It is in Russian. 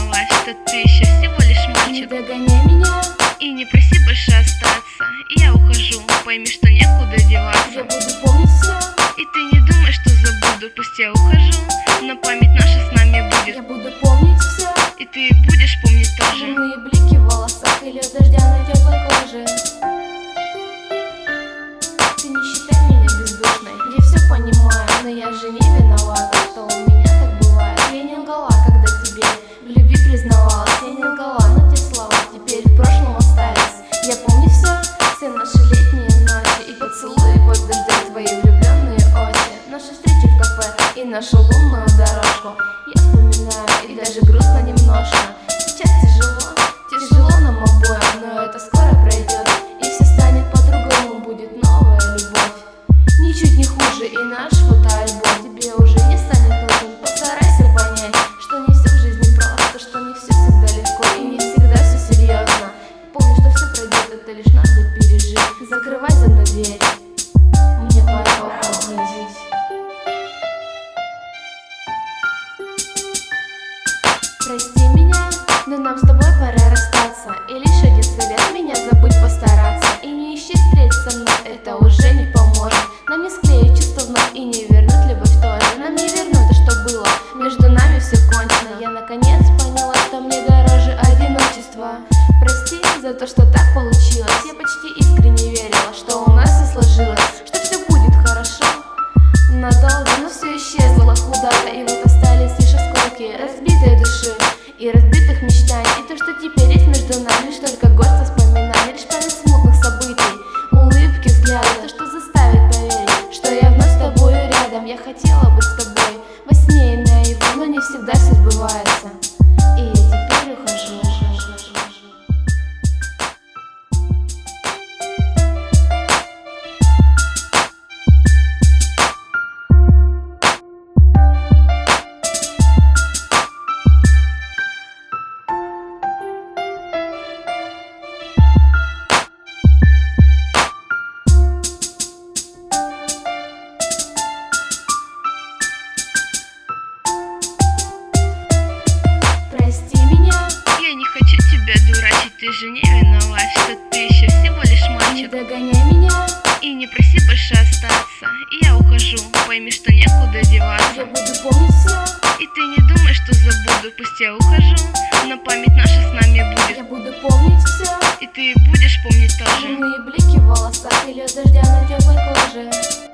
виноват, что ты еще всего лишь мальчик. Не догоняй меня и не проси больше остаться. Я ухожу, пойми, что некуда деваться. Я буду помнить все. И ты не думай, что забуду. Пусть я ухожу, но память наша с нами будет. Я буду помнить все. И ты будешь помнить тоже. Лунные блики в волосах или дождя на теплой коже. Ты не считай меня бездушной, я все понимаю, но я же не виновата, что у меня так бывает. Я не лгала, когда тебе в любви признавалась. Я не лгала, но те слова теперь в прошлом остались. Я помню все наши летние ночи и поцелуи под дождем, твои влюбленные очи, наши встречи в кафе и нашу лунную дорожку. Я вспоминаю, и даже грустно немножко. Сейчас тяжело нам обоим, но это скоро пройдет, и все станет по-другому, будет новая любовь. Ничуть не хуже и наш фотоальбом тебе уже не станет нужен. Постарайся понять, что не все в жизни просто, что не все всегда легко и не всегда все серьезно. Помни, что все пройдет, это лишь надо пережить. Закрывай за мной дверь, мне пора уходить. Прости меня, но нам с тобой пора расстаться. И лишь один совет меня забудь постараться. И не ищи встреч со мной, это уже не поможет. Нам не склеить чувства вновь и не вернуть любовь тоже. Нам не вернуть то, что было, между нами все кончено. Я наконец поняла, что мне дороже одиночество. Прости за то, что так получилось. Я почти искренне верила, что у нас все сложилось, что все будет хорошо надолго, но все исчезло куда-то, и вот остались лишь осколки разбитой души и разбитых мечтаний. И то, что теперь есть между нами, лишь только горсть воспоминаний, лишь память смутных событий, улыбки, взгляды, то, что заставит поверить, что я вновь с тобою рядом. Я хотела быть с тобой во сне и наяву, но не всегда все сбывается, и я теперь ухожу. Прости меня, Я не хочу тебя дурачить, ты же не виноват, что ты еще всего лишь не мальчик. догоняй меня. И не проси больше остаться. Я ухожу, пойми, что некуда Я деваться. буду помнить все. И ты не думай, что забуду. Пусть я ухожу, но память наша с нами Я будет. буду помнить все. И ты будешь помнить тоже. Лунные блики в волосах или дождя на теплой коже.